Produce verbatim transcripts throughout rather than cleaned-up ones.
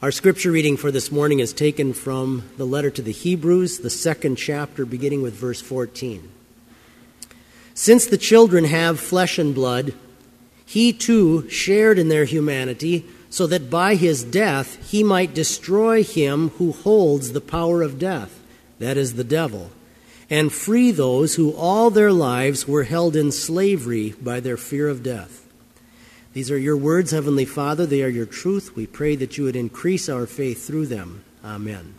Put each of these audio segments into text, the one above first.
Our scripture reading for this morning is taken from the letter to the Hebrews, the second chapter, beginning with verse fourteen. Since the children have flesh and blood, he too shared in their humanity, so that by his death he might destroy him who holds the power of death, that is, the devil, and free those who all their lives were held in slavery by their fear of death. These are your words, Heavenly Father. They are your truth. We pray that you would increase our faith through them. Amen.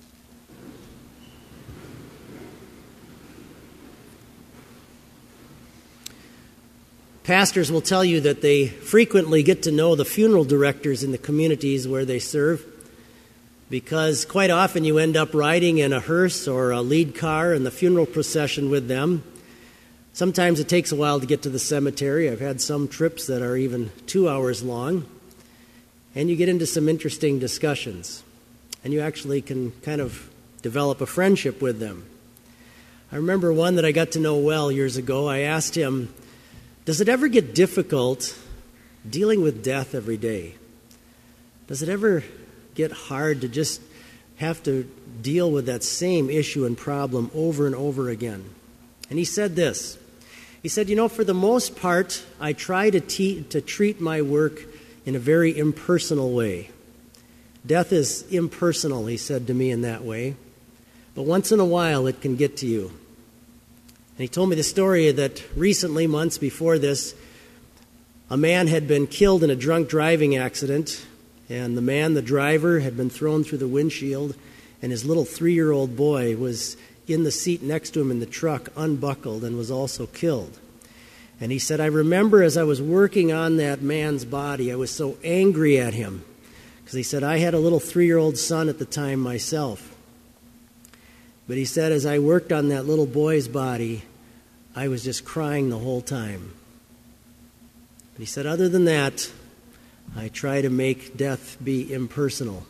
Pastors will tell you that they frequently get to know the funeral directors in the communities where they serve, because quite often you end up riding in a hearse or a lead car in the funeral procession with them. Sometimes it takes a while to get to the cemetery. I've had some trips that are even two hours long. And you get into some interesting discussions. And you actually can kind of develop a friendship with them. I remember one that I got to know well years ago. I asked him, does it ever get difficult dealing with death every day? Does it ever get hard to just have to deal with that same issue and problem over and over again? And he said this. He said, you know, for the most part, I try to, te- to treat my work in a very impersonal way. Death is impersonal, he said to me in that way. But once in a while, it can get to you. And he told me the story that recently, months before this, a man had been killed in a drunk driving accident. And the man, the driver, had been thrown through the windshield. And his little three-year-old boy was in the seat next to him in the truck, unbuckled, and was also killed. And he said, I remember as I was working on that man's body, I was so angry at him. Because he said, I had a little three-year-old son at the time myself. But he said, as I worked on that little boy's body, I was just crying the whole time. But he said, other than that, I try to make death be impersonal.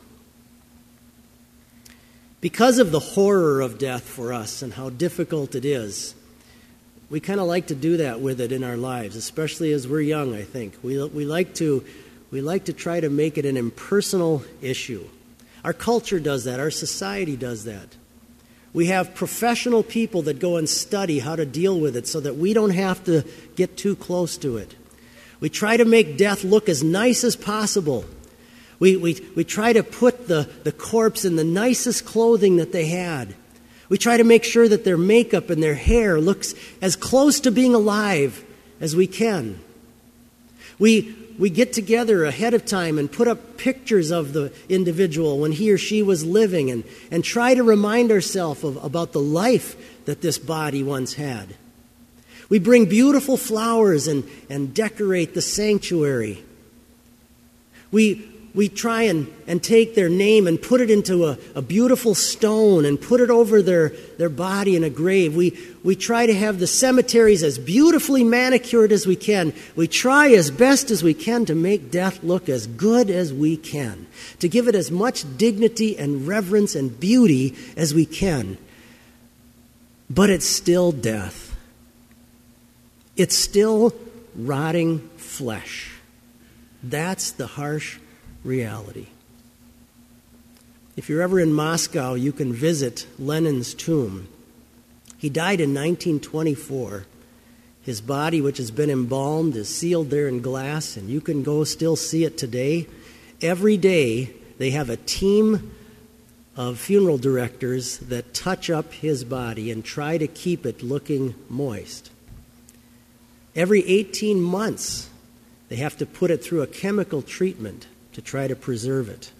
Because of the horror of death for us and how difficult it is, we kind of like to do that with it in our lives, especially as we're young, I think. We, we, like to, we like to try to make it an impersonal issue. Our culture does that. Our society does that. We have professional people that go and study how to deal with it so that we don't have to get too close to it. We try to make death look as nice as possible. We, we, we try to put the, the corpse in the nicest clothing that they had. We try to make sure that their makeup and their hair looks as close to being alive as we can. We, we get together ahead of time and put up pictures of the individual when he or she was living and, and try to remind ourselves of, about the life that this body once had. We bring beautiful flowers and, and decorate the sanctuary. We We try and, and take their name and put it into a, a beautiful stone and put it over their, their body in a grave. We, we try to have the cemeteries as beautifully manicured as we can. We try as best as we can to make death look as good as we can, to give it as much dignity and reverence and beauty as we can. But it's still death. It's still rotting flesh. That's the harsh reality. If you're ever in Moscow, you can visit Lenin's tomb. He died in nineteen twenty-four. His body, which has been embalmed, is sealed there in glass, and you can go still see it today. Every day, they have a team of funeral directors that touch up his body and try to keep it looking moist. Every eighteen months, they have to put it through a chemical treatment to try to preserve it.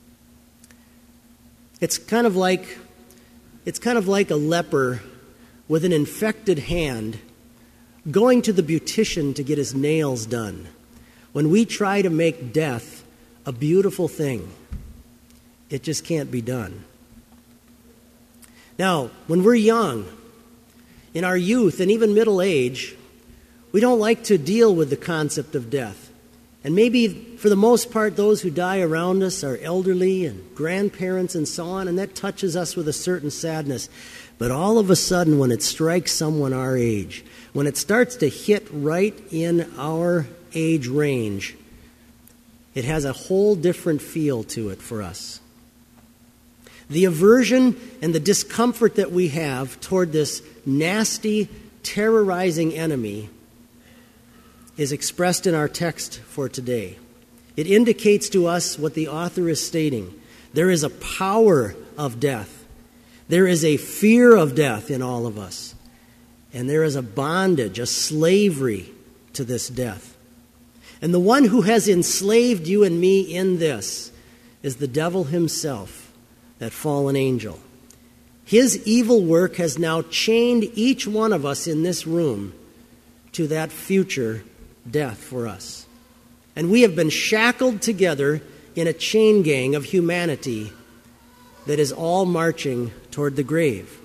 It's kind of like it's kind of like a leper with an infected hand going to the beautician to get his nails done. When we try to make death a beautiful thing, it just can't be done. Now, when we're young, in our youth and even middle age, we don't like to deal with the concept of death. And maybe, for the most part, those who die around us are elderly and grandparents and so on, and that touches us with a certain sadness. But all of a sudden, when it strikes someone our age, when it starts to hit right in our age range, it has a whole different feel to it for us. The aversion and the discomfort that we have toward this nasty, terrorizing enemy is expressed in our text for today. It indicates to us what the author is stating. There is a power of death. There is a fear of death in all of us. And there is a bondage, a slavery to this death. And the one who has enslaved you and me in this is the devil himself, that fallen angel. His evil work has now chained each one of us in this room to that future death for us. And we have been shackled together in a chain gang of humanity that is all marching toward the grave.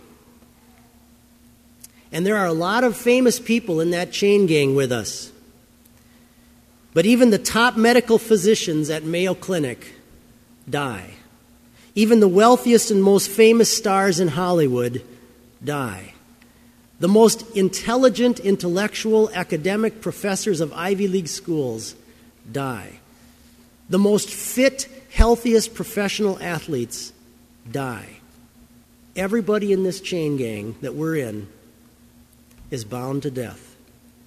And there are a lot of famous people in that chain gang with us. But even the top medical physicians at Mayo Clinic die. Even the wealthiest and most famous stars in Hollywood die. The most intelligent, intellectual, academic professors of Ivy League schools die. The most fit, healthiest professional athletes die. Everybody in this chain gang that we're in is bound to death.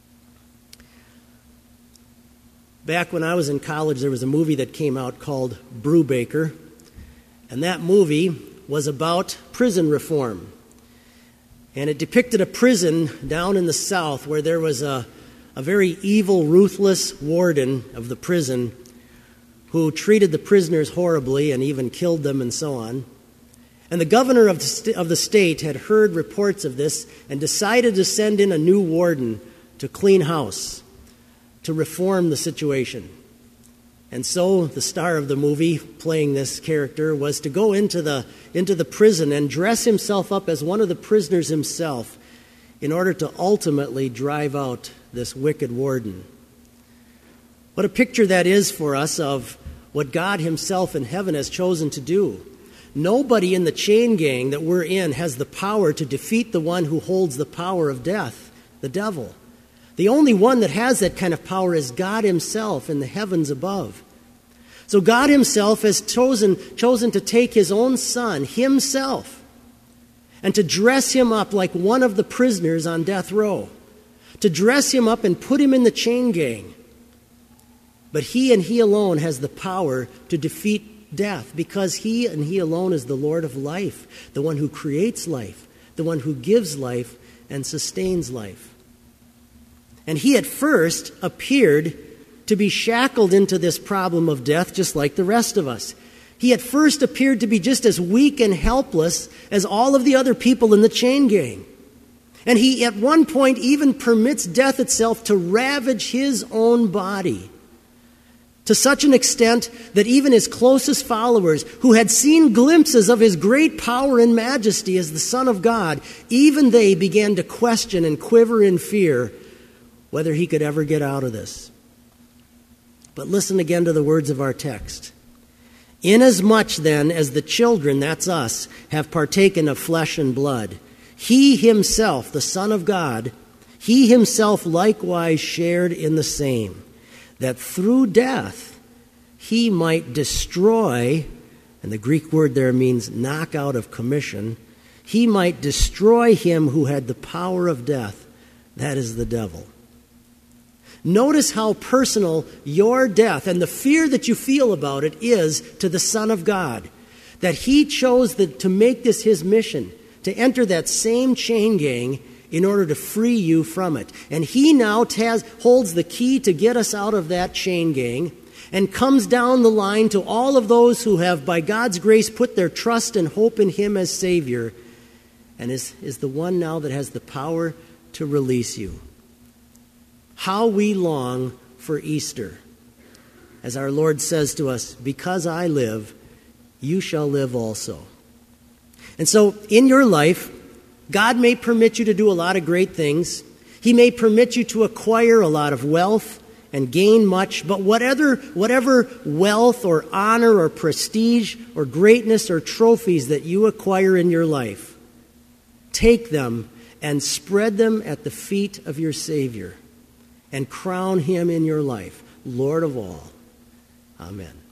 Back when I was in college, there was a movie that came out called Brubaker, and that movie was about prison reform. And it depicted a prison down in the South where there was a, a very evil, ruthless warden of the prison who treated the prisoners horribly and even killed them and so on. And the governor of the, st- of the state had heard reports of this and decided to send in a new warden to clean house, to reform the situation. And so the star of the movie, playing this character, was to go into the, into the prison and dress himself up as one of the prisoners himself in order to ultimately drive out this wicked warden. What a picture that is for us of what God himself in heaven has chosen to do. Nobody in the chain gang that we're in has the power to defeat the one who holds the power of death, the devil. The only one that has that kind of power is God himself in the heavens above. So God himself has chosen, chosen to take his own son, himself, and to dress him up like one of the prisoners on death row, to dress him up and put him in the chain gang. But he and he alone has the power to defeat death, because he and he alone is the Lord of life, the one who creates life, the one who gives life and sustains life. And he at first appeared to be shackled into this problem of death just like the rest of us. He at first appeared to be just as weak and helpless as all of the other people in the chain gang. And he at one point even permits death itself to ravage his own body, to such an extent that even his closest followers, who had seen glimpses of his great power and majesty as the Son of God, even they began to question and quiver in fear whether he could ever get out of this. But listen again to the words of our text. Inasmuch then as the children, that's us, have partaken of flesh and blood, he himself, the Son of God, he himself likewise shared in the same, that through death he might destroy, and the Greek word there means knock out of commission, he might destroy him who had the power of death, that is the devil. Notice how personal your death and the fear that you feel about it is to the Son of God, that he chose the, to make this his mission, to enter that same chain gang in order to free you from it. And he now has, holds the key to get us out of that chain gang and comes down the line to all of those who have, by God's grace, put their trust and hope in him as Savior, and is, is the one now that has the power to release you. How we long for Easter. As our Lord says to us, because I live, you shall live also. And so in your life, God may permit you to do a lot of great things. He may permit you to acquire a lot of wealth and gain much, but whatever, whatever wealth or honor or prestige or greatness or trophies that you acquire in your life, take them and spread them at the feet of your Savior and crown him in your life, Lord of all. Amen.